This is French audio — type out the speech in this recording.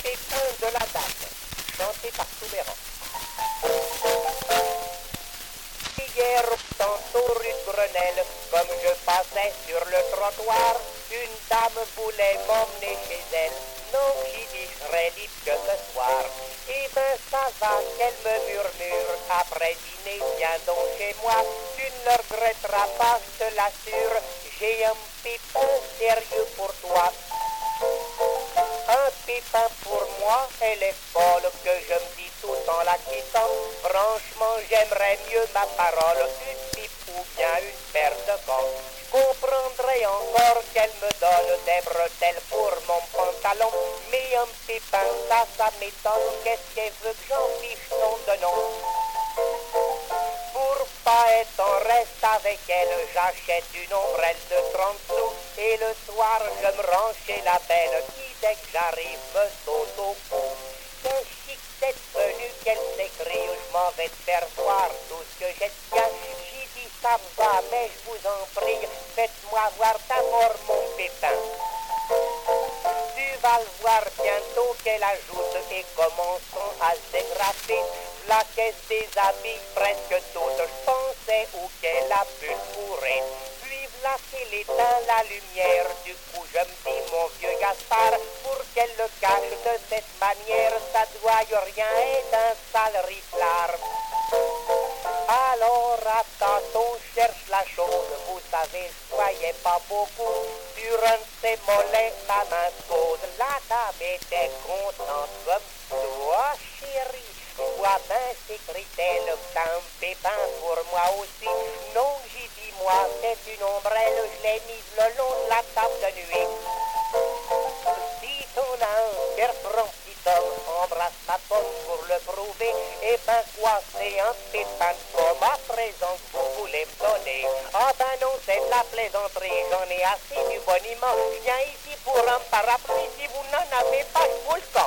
pépin de la dame, chanté par Soubéran. Hier, tantôt rue de Grenelle, comme je passais sur le trottoir, une dame voulait m'emmener chez elle. Non, j'y dis, je serai libre que ce soir. Eh ben ça va, qu'elle me murmure. Après dîner, viens donc chez moi. Tu ne le regretteras pas, je te l'assure. J'ai un pépin sérieux pour toi. Un pépin pour moi, elle est folle, que je me dis tout en la quittant. Franchement, j'aimerais mieux ma parole, une pipe ou bien une paire de gants. Je comprendrais encore qu'elle me donne des bretelles pour mon pantalon, mais un pépin, ça m'étonne. Qu'est-ce qu'elle veut que j'en fiche son de nom? Pour pas être en reste avec elle, j'achète une ombrelle de 30 sous. Et le soir, je me rends chez la belle qui, dès que j'arrive, me saute au cou. C'est chic d'être venu, qu'elle s'écrie, je m'en vais te faire voir tout ce que j'ai de bien. J'y dis, ça va, mais je vous en prie, faites-moi voir d'abord mon pépin. Tu vas le voir bientôt qu'elle ajoute et commençons à se dégrafer. La caisse des habits presque toute, je pensais où qu'elle a pu fourrer. Puis là qu'elle éteint la lumière, du coup je me dis mon vieux Gaspard, pour qu'elle le cache de cette manière, ça doit rien être un sale riflard. Alors à tantôt cherche la chose, vous savez, je voyais pas beaucoup. Sur un de ses mollets, ma main chaude, la dame était contente comme toi, chérie. Vois ben, s'écrie-t-elle, t'as un pépin pour moi aussi. Non, j'y dis moi, c'est une ombrelle, je l'ai mise le long de la table de nuit. Si t'en as un, qu'elle prend petit homme, embrasse ma pomme pour le prouver. Et ben quoi, c'est un pépin comme à présent que vous voulez me donner. Ah ben non, c'est de la plaisanterie, j'en ai assez du boniment. Je viens ici pour un parapluie, si vous n'en avez pas, je vous le